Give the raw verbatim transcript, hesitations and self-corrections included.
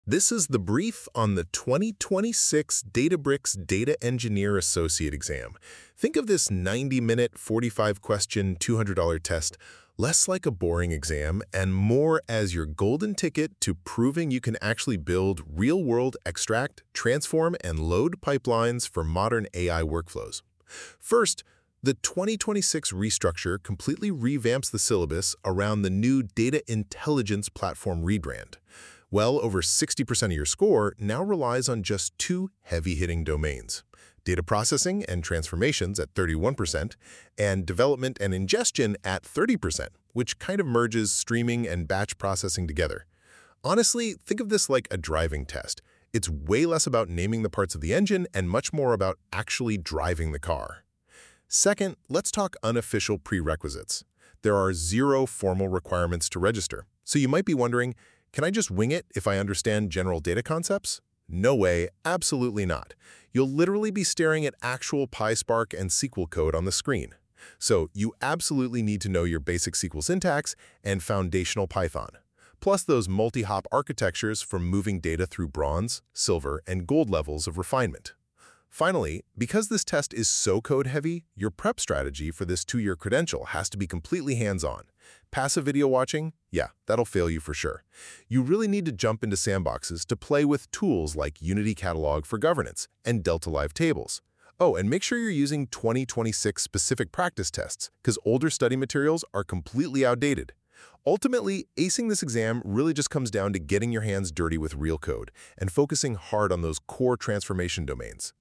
This is the brief on the twenty twenty-six Databricks Data Engineer Associate exam. Think of this ninety-minute, forty-five question, two hundred dollar test less like a boring exam and more as your golden ticket to proving you can actually build real-world extract, transform, and load pipelines for modern A I workflows. First, the twenty twenty-six restructure completely revamps the syllabus around the new Data Intelligence Platform rebrand. Well over sixty percent of your score now relies on just two heavy-hitting domains: data processing and transformations at thirty-one percent, and development and ingestion at thirty percent, which kind of merges streaming and batch processing together. Honestly, think of this like a driving test. It's way less about naming the parts of the engine and much more about actually driving the car. Second, let's talk unofficial prerequisites. There are zero formal requirements to register, so you might be wondering, can I just wing it if I understand general data concepts? No way, absolutely not. You'll literally be staring at actual PySpark and S Q L code on the screen. So you absolutely need to know your basic S Q L syntax and foundational Python, plus those multi-hop architectures for moving data through bronze, silver, and gold levels of refinement. Finally, because this test is so code-heavy, your prep strategy for this two-year credential has to be completely hands-on. Passive video watching? Yeah, that'll fail you for sure. You really need to jump into sandboxes to play with tools like Unity Catalog for governance and Delta Live tables. Oh, and make sure you're using twenty twenty-six specific practice tests, because older study materials are completely outdated. Ultimately, acing this exam really just comes down to getting your hands dirty with real code and focusing hard on those core transformation domains.